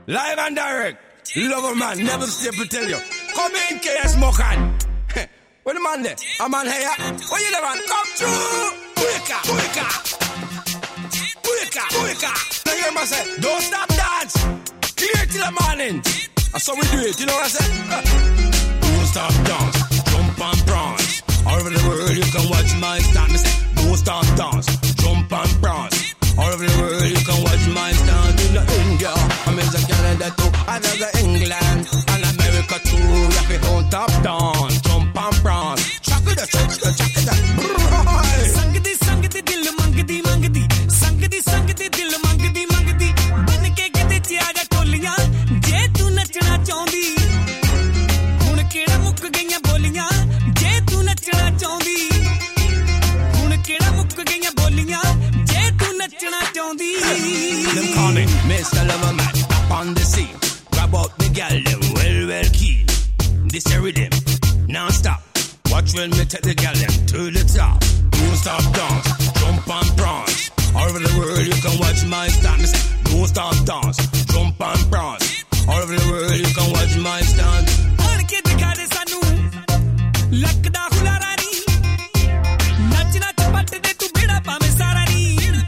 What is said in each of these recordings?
Live and direct. Love a man, never stay to tell you. Come in, KS Mokan. Where the man there? A man here. Where you the man? Come through. Wake up, wake up. Wake up, wake up. Now you hear me say, don't stop dance. Clear till the morning. That's how we do it, you know what I say? Don't stop dance. Jump and prance. All over the world you can watch my stand. Me say, don't stop dance. Jump and prance. All over the world you can watch my stand. In the India, I'm in the Canada too. And in the England and America too. Yeah, we don't stop dance. Jump and prance. Chuck it up, chuck it up, chuck it up. Sangdi, sangdi, dil mangdi, mangdi. Sangdi, sangdi, dil mangdi, mangdi. Ban ke gide tiaga toliyan. Je tu nachna chaundi. Hun keda muk gaiyan boliyan. Je tu nachna chaundi. Hun keda muk gaiyan boliyan. Je tu nachna chaundi. Them call me Mr. Loverman. Up on the scene. Grab out the gal, them well keen. This a rhythm, non-stop. Watch when me take the gal them to the top. Don't stop dance, jump and prance. All over the world you can watch my stand. Me say, don't stop dance, jump and prance. All over the world you can watch my stand. Aan ke dikha de sanu, lakda hulara ni. Nach nach pat de tu beda pame sara ni.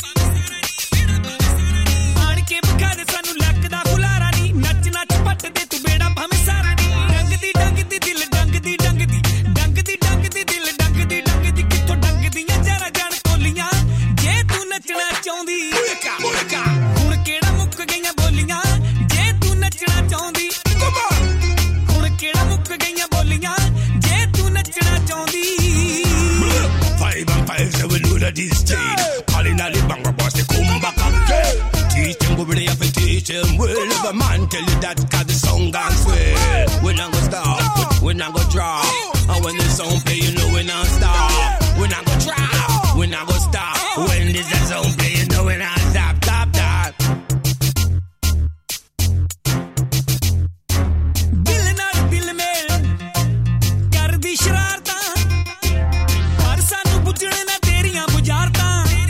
Aan ke dikha de sanu, lakda hulara ni. Nach nach pat de tu beda pame sara ni. Dang di dil dang di dang di. This chain, calling all the banger boss, they come back again. Teach them go ready up and teach them well. If a man tell you that, cause the song gone swell. We not gonna stop, we not gonna drop. And when the song play, you know we not stop. We not gonna drop, we not gonna stop. When this song play, you know we not stop, stop that. Dil naal dil mein kar di shararta. Par sanu bujhne na teriyan bujarta.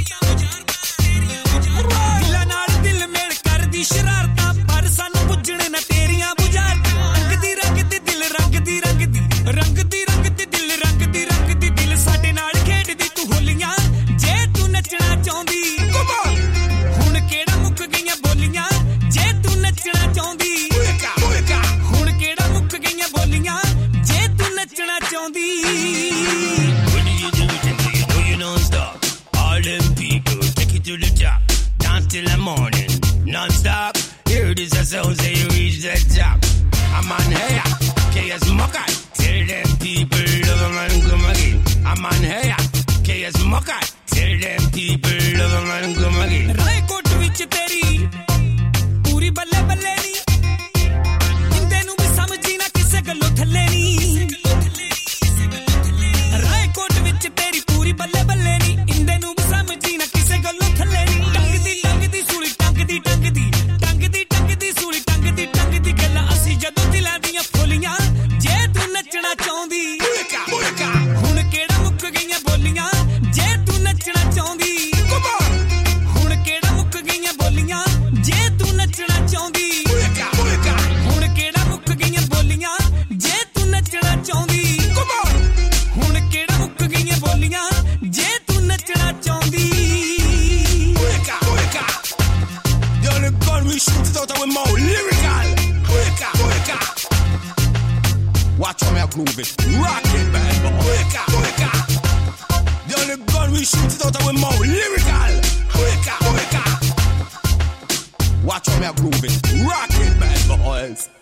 Dil naal dil mein kar di shararta. Par sanu bujhne na teriyan bujarta. Rang di dil rang di rang di. Rang di dil rang di dil. Sade naal khed di tu holiyan. Je tu nachna chaundi. Hun keda muk gaiyan boliyan. Je tu nachna chaundi. Hun keda muk gaiyan boliyan. Je tu nachna chaundi. When you do it, you know you don't stop. All them people take it to the top. Dance till the morning, non-stop. Hear this a sound, say you reach the top. I'm on here, KS Mokai. Tell them people love a man come again. I'm on here, KS Mokai. Tell them people love a man come again. Raikot vich teri puri balle balle ni. Inde nu bhi samjhi na kisse gallo thalle ni. Raikot vich teri puri balle balle ni. Inde nu bhi samjhi na kisse gallo thalle ni. Tang di suli tang di suli tang di galla asi jadon dilan diyan pholiyan. Je tu nachna chaundi. Hun keda muk gaiyan boliyan. Je tu nachna chaundi. Hun keda muk gaiyan boliyan. Je tu nachna chaundi. Hun keda muk gaiyan boliyan. Je tu nachna chaundi. Hun keda muk gaiyan boliyan. Je tu nachna chaundi. The only gun we shoot it out of with more lyrical. Watch how me a groove it. Rock it, bad boy. The only gun we shoot it out of with more lyrical. Watch how me a groove it. Rock it, bad boys.